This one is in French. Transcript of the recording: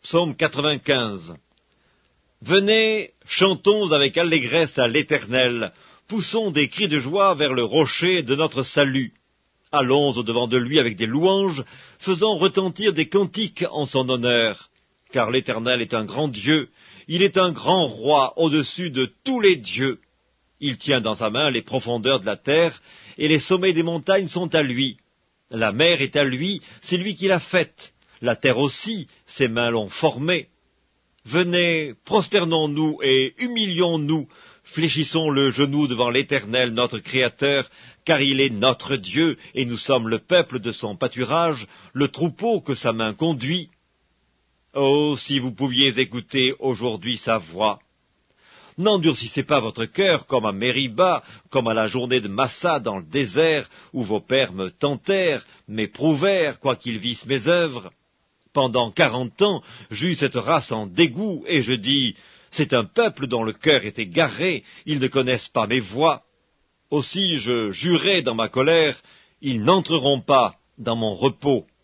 Psaume 95. Venez, chantons avec allégresse à l'Éternel, poussons des cris de joie vers le rocher de notre salut. Allons au-devant de lui avec des louanges, faisons retentir des cantiques en son honneur. Car l'Éternel est un grand Dieu, il est un grand roi au-dessus de tous les dieux. Il tient dans sa main les profondeurs de la terre, et les sommets des montagnes sont à lui. La mer est à lui, c'est lui qui l'a faite. La terre aussi, ses mains l'ont formée. Venez, prosternons-nous et humilions-nous, fléchissons le genou devant l'Éternel, notre Créateur, car il est notre Dieu, et nous sommes le peuple de son pâturage, le troupeau que sa main conduit. Oh, si vous pouviez écouter aujourd'hui sa voix! N'endurcissez pas votre cœur comme à Mériba, comme à la journée de Massa dans le désert, où vos pères me tentèrent, m'éprouvèrent, quoiqu'ils vissent mes œuvres. Pendant 40 ans, j'eus cette race en dégoût, et je dis, c'est un peuple dont le cœur est égaré, ils ne connaissent pas mes voies. Aussi je jurai dans ma colère, ils n'entreront pas dans mon repos.